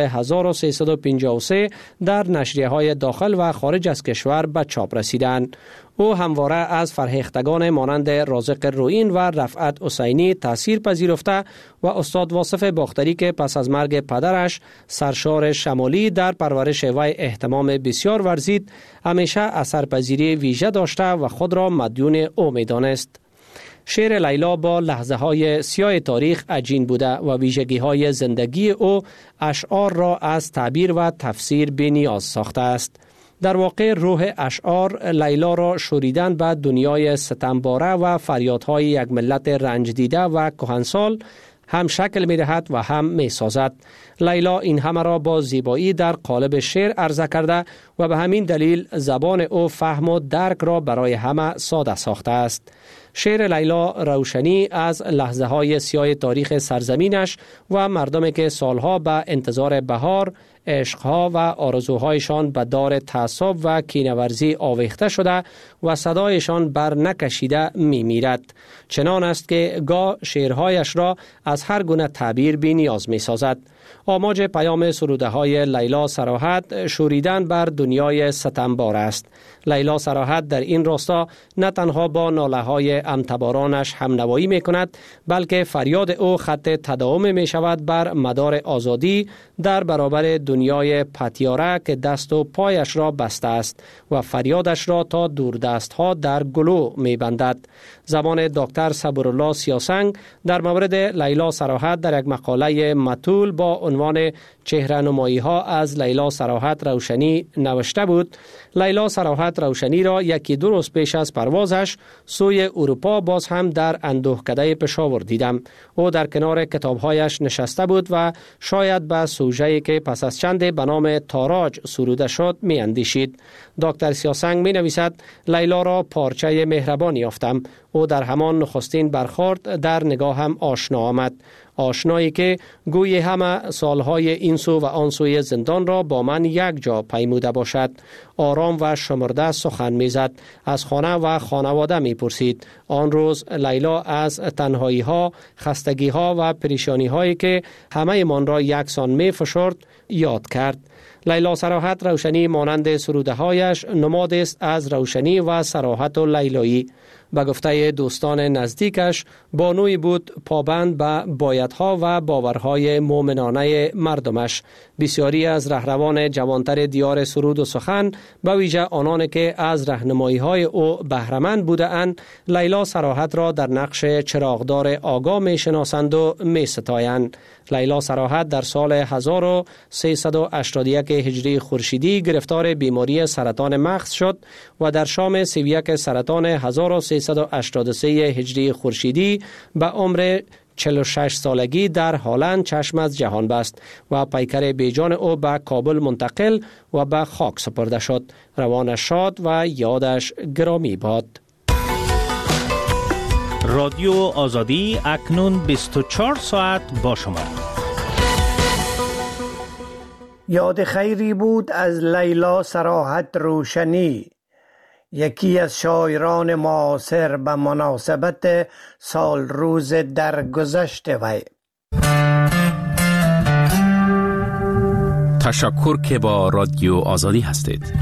1353 در نشریه‌های داخل و خارج از کشور به چاپ رسیدند. او همواره از فرهیختگان مانند رازق روئین و رفعت حسینی تأثیر پذیرفته و استاد واصف باختری که پس از مرگ پدرش سرشار شمالی در پرورش وی اهتمام بسیار ورزید، همیشه اثرپذیری ویژه داشته و خود را مدیون او می‌دانست. شعر لیلا با لحظه های سیاه تاریخ عجین بوده و ویژگی های زندگی او اشعار را از تعبیر و تفسیر بی‌نیاز ساخته است. در واقع روح اشعار لیلا را شوریدن به دنیای ستمباره و فریادهای یک ملت رنج دیده و کهنسال هم شکل می دهد و هم می سازد. لیلا این همه را با زیبایی در قالب شعر عرضه کرده و به همین دلیل زبان او فهم و درک را برای همه ساده ساخته است. شعر لیلا روشنی از لحظه های سیاه تاریخ سرزمینش و مردمی که سالها به انتظار بهار، عشقها و آرزوهایشان به دار تعصب و کینه‌ورزی آویخته شده و صدایشان بر نکشیده می میرد. چنان است که گاه شعرهایش را از هر گونه تعبیر بی نیاز می سازد. آماج پیام سروده های لیلا صراحت شوریدن بر دنیای ستمبار است. لیلا صراحت در این راستا نه تنها با ناله های امتبارانش همنوایی می کند، بلکه فریاد او خط تداوم می شود بر مدار آزادی در برابر دنیای پتیاره که دست و پایش را بسته است و فریادش را تا دوردست ها در گلو می بندد. زبان دکتر صبرالله سیاسنگ در مورد لیلا صراحت در یک مقاله مطول با عنوان چهره‌نمایی ها از لیلا صراحت روشنی نوشته بود: لیلا صراحت روشنی را یکی دو روز پیش از پروازش سوی اروپا اروپا باز هم در اندوهکده پشاور دیدم. او در کنار کتابهایش نشسته بود و شاید به سوژه‌ای که پس از چند به نام تاراج سروده شد می اندیشید. دکتر سیاسنگ می نویسد لیلا را پارچه مهربانی یافتم. او در همان نخستین برخورد در نگاهم آشنا آمد. آشنایی که گویی همه سالهای این سو و آن سوی زندان را با من یک جا پیموده باشد. آرام و شمرده سخن میزد. از خانه و خانواده میپرسید. آن روز لیلا از تنهایی ها، خستگی ها و پریشانی هایی که همه من را یکسان میفشرد یاد کرد. لیلا صراحت روشنی مانند سروده هایش نماد است از روشنی و صراحت و لیلایی. به گفته دوستان نزدیکش بانوی بود پابند به بایدها و باورهای مؤمنانه مردمش. بسیاری از رهروان جوانتر دیار سرود و سخن به ویژه آنان که از راهنمایی‌های او بهره‌مند بودند لیلا صراحت را در نقش چراغدار آگاه می‌شناسند و می‌ستایند. لیلا صراحت در سال 1381 هجری خورشیدی گرفتار بیماری سرطان مغز شد و در شام 31 سرطان 1383 هجری خورشیدی به عمر 46 سالگی در هالند چشم از جهان بست و پیکر بیجان او به کابل منتقل و به خاک سپرده شد. روانش شاد و یادش گرامی باد. رادیو آزادی اکنون 24 ساعت با شما. یاد خیری بود از لیلا صراحت روشنی، یکی از شاعران معاصر به مناسبت سال روز درگذشت وی. تشکر که با رادیو آزادی هستید.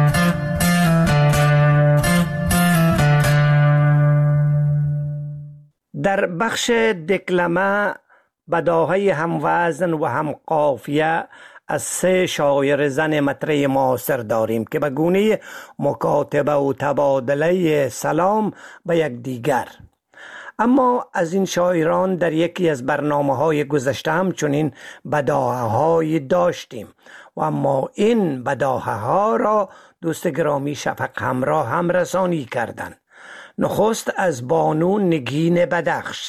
در بخش دکلمه بداهه هم وزن و هم قافیه از 3 شاعر زن مطرح معاصر داریم که به گونه مکاتبه و تبادله سلام به یکدیگر. اما از این شاعران در یکی از برنامه‌های گذشته همچنین بداهه‌هایی داشتیم و اما این بداهه‌ها را دوست گرامی شفق همراه هم رسانی کردند. نخست از بانو نگین بدخش.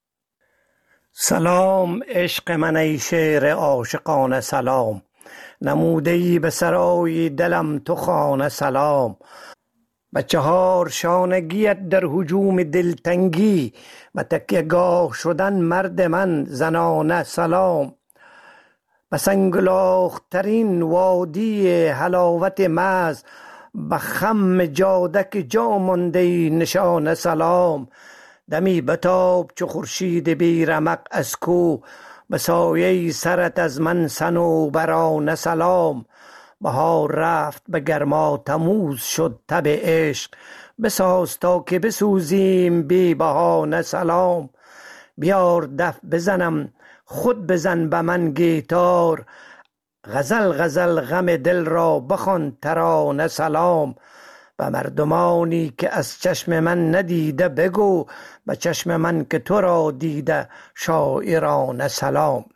سلام عشق من ای شعر عاشقانه سلام، نموده‌ای به سرای دلم تو خانه سلام. به 4 شانگیت در هجوم دلتنگی و تکیه‌گاه شدن مرد من زنانه سلام. به سنگلاخ‌ترین وادی حلاوت مز به خم جادک جا مانده نشانه سلام. دمی بتاب چو خورشید بی رمق از کو، به سایه سرت از من صنوبرانه سلام. بهار رفت به گرما تموز شد تب عشق، بساز تا که بسوزیم بی بهانه سلام. بیار دف بزنم خود بزن به من گیتار، غزل غزل غم دل را بخوان ترانه سلام. به مردمانی که از چشم من ندیده بگو، به چشم من که تو را دیده شاعرانه سلام.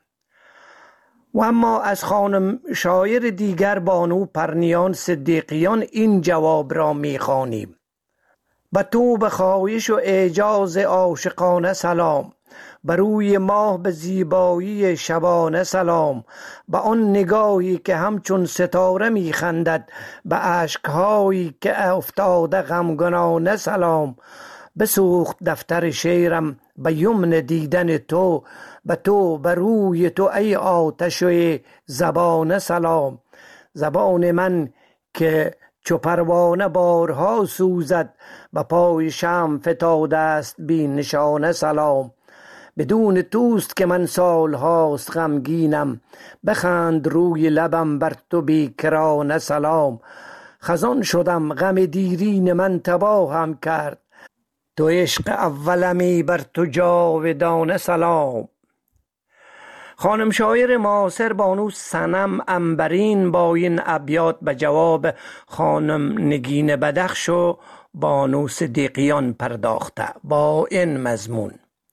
و اما از خانم شاعر دیگر بانو پرنیان صدیقیان این جواب را می‌خوانیم: به تو به خواهش و اعجاز عاشقانه سلام، بر روی ماه به زیبایی شبانه سلام. به آن نگاهی که همچون ستاره میخندد، به اشکهایی که افتاده غمگنانه سلام. بسوخت دفتر شعرم به یمن دیدن تو، به تو به روی تو ای آتش زبانه سلام. زبان من که چو پروانه بارها سوزد، به پای شمع فتاده است بی نشانه سلام. بدون توست که من سالهاست غمگینم، بخند روی لبم بر تو بیکرانه سلام. خزان شدم غم دیرین من تباهم کرد، تو عشق اولمی بر تو جاودانه سلام. خانم شاعر معاصر بانو صنم عنبرین با این ابیات به جواب خانم نگین بدخش و بانو صدیقیان پرداخته با این مضمون: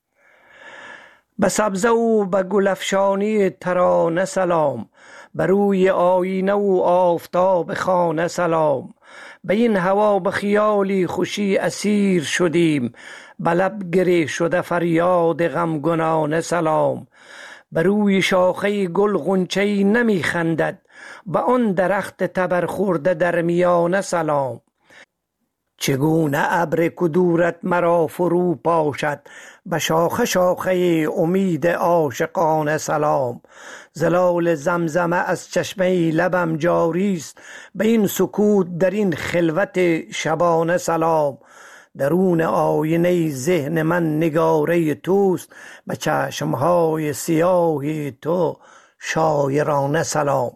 به سبزه و به گلفشانی ترانه سلام، بر روی آینه و آفتاب خانه سلام. به این هوا به خیالی خوشی اسیر شدیم، به لب گره شده فریاد غمگنان سلام. بر روی شاخه گل غنچه‌ای نمی خندد، به آن درخت تبر خورده در میانه سلام. چگونه ابر کدورت مرا فرو پاشد، به شاخه شاخه امید عاشقان سلام. زلال زمزمه از چشمه لبم جاری است، به این سکوت در این خلوت شبانه سلام. درون آینه ذهن من نگاره توست، به چشمهای سیاه تو شاعرانه سلام.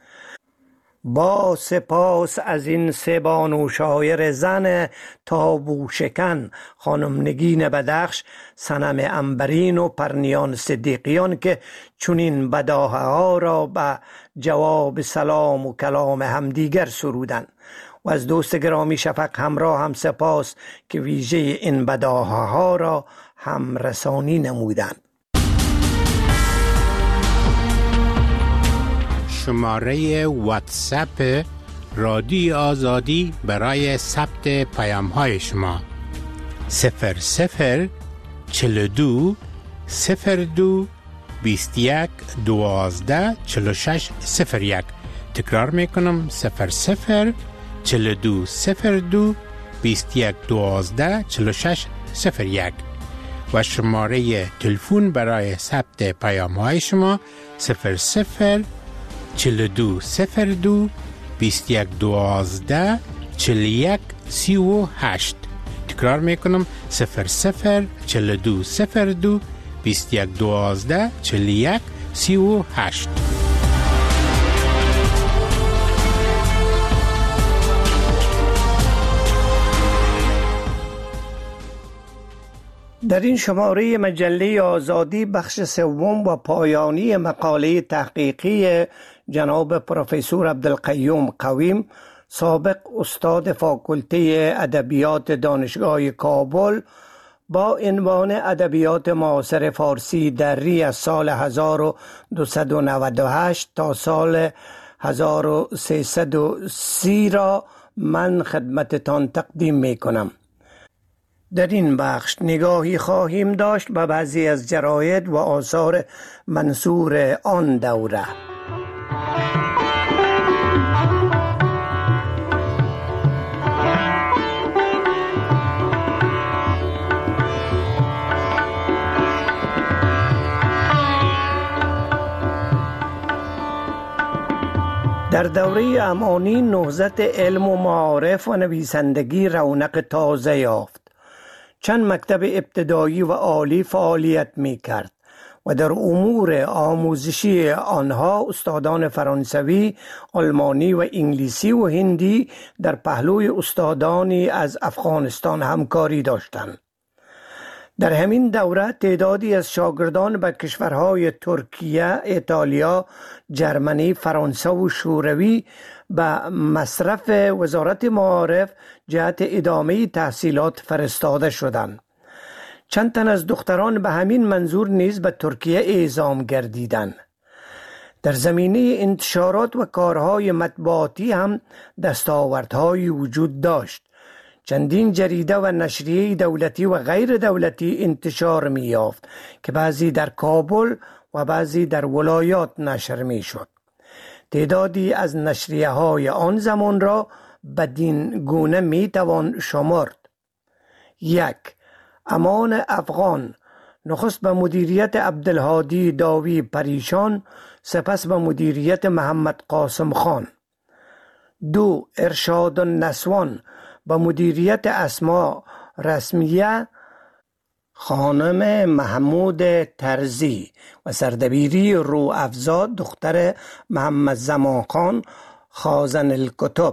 با سپاس از این سه بانو شاعر زن تابو شکن، خانم نگین بدخش، صنم عنبرین و پرنیان صدیقیان که چنین بداهه ها را به جواب سلام و کلام همدیگر سرودند. و از دوست گرامی شفق همراه هم سپاس که ویژه این بداهه ها را هم رسانی نمودند. شماره واتساپ رادیو آزادی برای ثبت پیام های شما 00 42 02 21 12 46 01. تکرار میکنم 00 42 02 21 12 46 01. و شماره تلفن برای ثبت پیام های شما 00 42 02 21 12 41 38. تکرار میکنم 00 42 02 21 12 41 38. در این شماره مجله آزادی بخش سوم و پایانی مقاله تحقیقی جناب پروفسور عبدالقیوم قویم، سابق استاد فاکولته ادبیات دانشگاه کابل، با عنوان ادبیات معاصر فارسی دری از سال 1298 تا سال 1330 را من خدمتتان تقدیم می کنم. در این بخش نگاهی خواهیم داشت به بعضی از جراید و آثار منثور آن دوره. در دوره امانی نهضت علم و معارف و نویسندگی رونق تازه یافت. چند مکتب ابتدایی و عالی فعالیت می کرد و در امور آموزشی آنها استادان فرانسوی، آلمانی و انگلیسی و هندی در پهلوی استادانی از افغانستان همکاری داشتند. در همین دوره تعدادی از شاگردان به کشورهای ترکیه، ایتالیا، جرمنی، فرانسه و شوروی به مصرف وزارت معارف جهت ادامه تحصیلات فرستاده شدند. چند تن از دختران به همین منظور نیز به ترکیه اعزام گردیدند. در زمینه انتشارات و کارهای مطبوعاتی هم دستاوردهایی وجود داشت. چندین جریده و نشریه دولتی و غیر دولتی انتشار می یافت که بعضی در کابل و بعضی در ولایات نشر می شد. تعدادی از نشریه های آن زمان را بدین گونه می توان شمرد: 1. امان افغان، نخست به مدیریت عبدالهادی داوی پریشان، سپس به مدیریت محمد قاسم خان. 2. ارشاد النسوان، به مدیریت اسما رسمیه خانم محمود ترزی و سردبیری رو افزاد دختر محمد زمان خان خازن الکتب.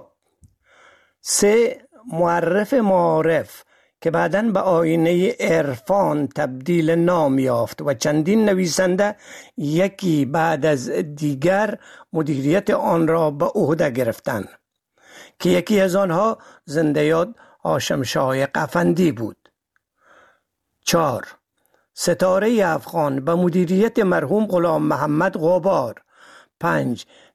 3. معرف معارف که بعداً به آینه عرفان تبدیل نام یافت و چندین نویسنده یکی بعد از دیگر مدیریت آن را به عهده گرفتند که یکی از آنها زنده یاد هاشم شایق افندی بود. 4. ستاره افغان به مدیریت مرحوم غلام محمد غبار. 5.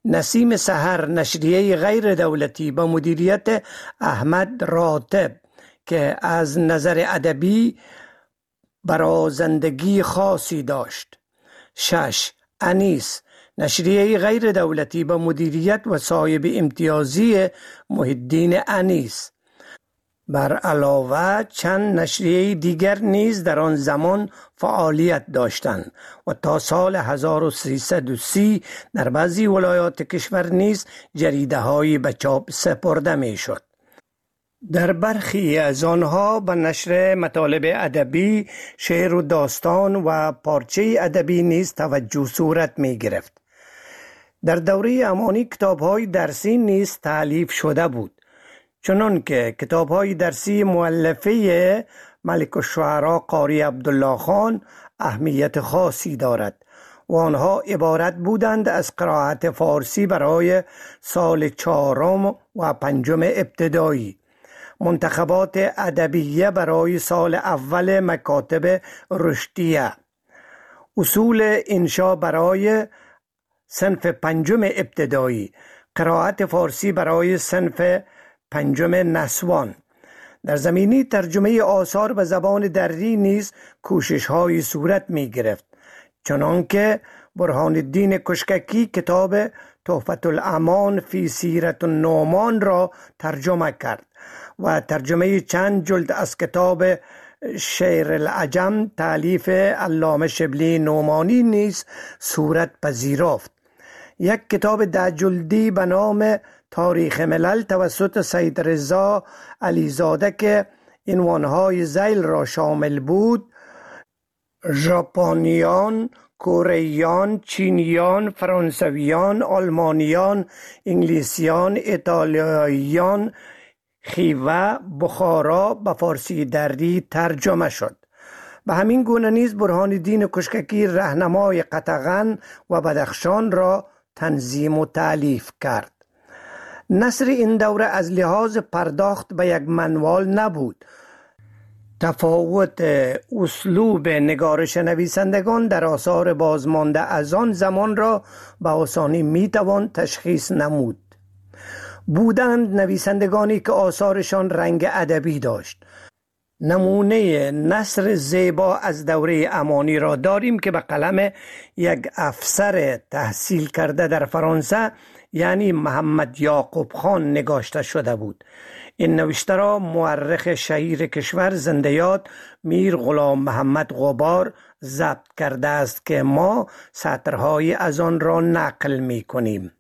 نسیم سحر نشریه غیر دولتی با مدیریت احمد راتب که از نظر ادبی برازندگی خاصی داشت. 6. انیس نشریه غیر دولتی با مدیریت و صاحب امتیازی محی الدین انیس. بر علاوه چند نشریه دیگر نیز در آن زمان فعالیت داشتند و تا سال 1330 در بعضی ولایات کشور نیز جریده هایی به چاپ سپرده می شد. در برخی از آنها به نشر مطالب ادبی، شعر و داستان و پارچه ادبی نیز توجه صورت می گرفت. در دوره امانی کتاب‌های درسی نیز تألیف شده بود، چنان که کتاب‌های درسی مؤلفه ملک الشعراء قاری عبدالله خان اهمیت خاصی دارد و آنها عبارت بودند از قرائت فارسی برای سال 4 و 5 ابتدایی، منتخبات ادبیه برای سال اول مکاتب رشدیه، اصول انشا برای صنف 5 ابتدایی، قرائت فارسی برای صنف 5 نسوان. در زمینه ترجمه آثار به زبان دری نیز کوشش‌های صورت می‌گرفت، چنانکه برهان الدین کشککی کتاب تحفة الامان فی سیرت النعمان را ترجمه کرد و ترجمه چند جلد از کتاب شعر العجم تألیف علامه شبلی نعمانی نیز صورت پذیرفت. یک کتاب 10 جلدی به نام تاریخ ملل توسط سید رضا علیزاده که عنوانهای ذیل را شامل بود: ژاپنیان، کره‌ایان، چینیان، فرانسویان، آلمانیان، انگلیسیان، ایتالیاییان، خیوه، بخارا به فارسی دری ترجمه شد. به همین گونه نیز برهان الدین کشککی راهنمای قطغن و بدخشان را تنظیم و تألیف کرد. نثر این دوره از لحاظ پرداخت به یک منوال نبود. تفاوت اسلوب نگارش نویسندگان در آثار بازمانده از آن زمان را به آسانی میتوان تشخیص نمود. بودند نویسندگانی که آثارشان رنگ ادبی داشت. نمونه نثر زیبا از دوره امانی را داریم که به قلم یک افسر تحصیل کرده در فرانسه یعنی محمد یعقوب خان نگاشته شده بود. این نوشته را مورخ شهیر کشور زنده یاد میر غلام محمد غبار ضبط کرده است که ما سطرهای از آن را نقل می کنیم.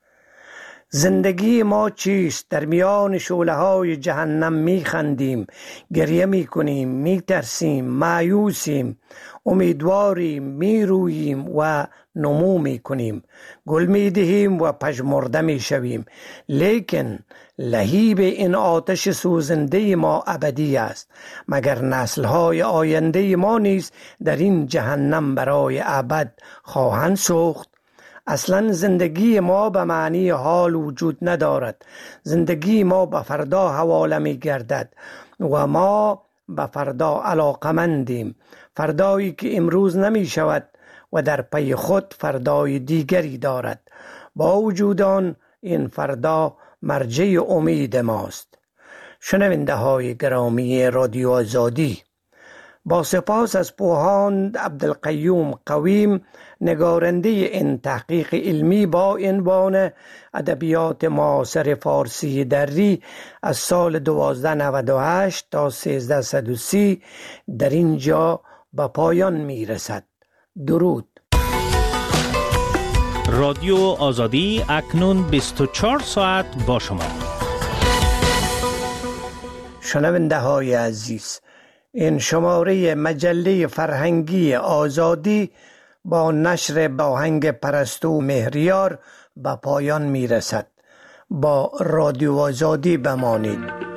زندگی ما چیست؟ در میان شعله‌های جهنم می‌خندیم، گریه می‌کنیم، می‌ترسیم، مایوسیم، امیدواریم، می‌روییم و نمو می‌کنیم، گل می‌دهیم و پژمرده می‌شویم، لیکن لهیب این آتش سوزنده ما ابدی است. مگر نسل‌های آینده ما نیز در این جهنم برای ابد خواهند سوخت؟ اصلا زندگی ما به معنی حال وجود ندارد. زندگی ما به فردا حواله می گردد و ما به فردا علاقمندیم، فردایی که امروز نمی شود و در پی خود فردای دیگری دارد. با وجود آن این فردا مرجع امید ماست. شنونده های گرامی رادیو آزادی، با سپاس از پوهاند عبدالقیوم قویم نگارنده این تحقیق علمی با عنوان ادبیات معاصر فارسی دری از سال 1298 تا 1330 در اینجا به پایان می رسد. درود. رادیو آزادی اکنون 24 ساعت با شما. شنونده های عزیز، این شماره مجله فرهنگی آزادی با نشر آهنگ پرستو مهریار به پایان می رسد. با رادیو آزادی بمانید.